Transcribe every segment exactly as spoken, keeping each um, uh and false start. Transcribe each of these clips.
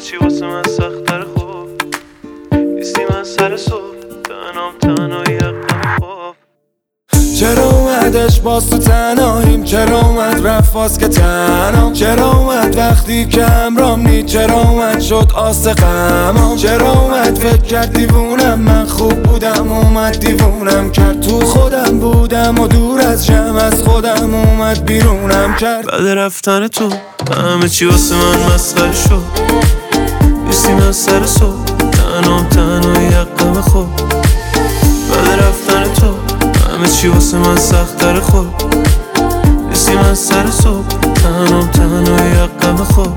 چی واسه من سخت‌تر خوب نیستی من سر صبح تنام تنهایی حقم خوب. چرا اومدش باز تو تنهاییم، چرا اومد رفت باز که تنهام، چرا اومد وقتی که همرام نی، چرا اومد شد آس غمام، چرا اومد فکر کرد دیوونم من خوب بودم اومد دیوونم کرد، تو خودم بودم و دور از جمع از خودم اومد بیرونم کرد. بعد رفتن تو همه چی واسه من مسخره شد نیستی من سر صبح تنهام تنهایی حقم خوب. بعد رفتن تو همه چی واسه من سخت‌تر خوب نیستی من سر صبح تنهام تنهایی حقم خوب.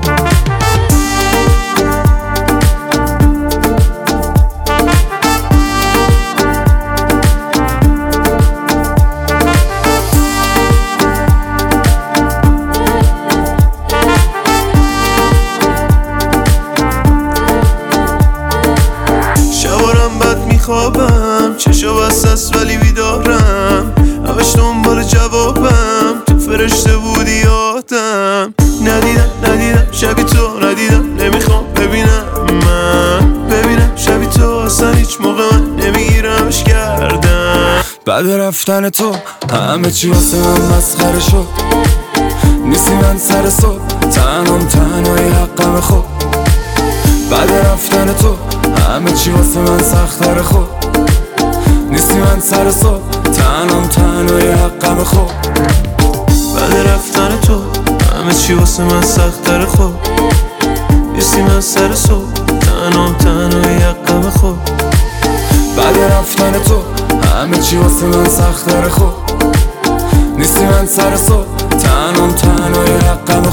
شبارم بد میخوابم چشا بست است ولی بیدارم، همش دنبال جوابم تو فرشته بودی یادم. ندیدم ندیدم شبی تو ندیدم نمیخوام ببینم من ببینم شبی تو اصلا هیچ موقع من نمیگیرمش کردم. بعد رفتن تو همه چی واسه من مسخره شد نیستی من سر صبح تنهام تنهایی حقم خوب. بعد رفتن تو همه چی واسه من سخت‌تر خوب نیستی من سر صبح تنهام تنهایی حقم خوب. بعد رفتن تو همه چی واسه من سخت‌تر خوب نیستی من سر صبح تنهام تنهایی حقم خوب. بعد رفتن تو همه چی واسه من سخت‌تر خوب نیستی من سر صبح تنهام تنهایی حقم